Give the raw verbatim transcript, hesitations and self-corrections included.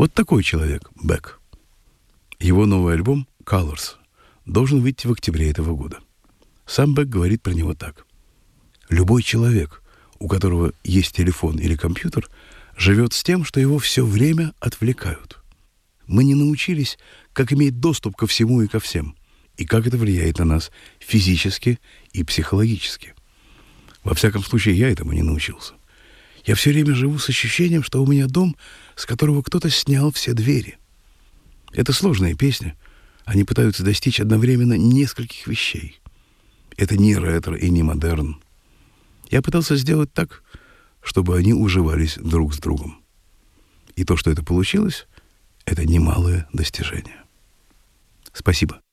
Вот такой человек Бек. Его новый альбом «Colors» должен выйти в октябре этого года. Сам Бек говорит про него так. Любой человек, у которого есть телефон или компьютер, живет с тем, что его все время отвлекают. Мы не научились, как иметь доступ ко всему и ко всем, и как это влияет на нас физически и психологически. Во всяком случае, я этому не научился. Я все время живу с ощущением, что у меня дом, с которого кто-то снял все двери. Это сложная песня. Они пытаются достичь одновременно нескольких вещей. Это не ретро и не модерн. Я пытался сделать так, чтобы они уживались друг с другом. И то, что это получилось, это немалое достижение. Спасибо.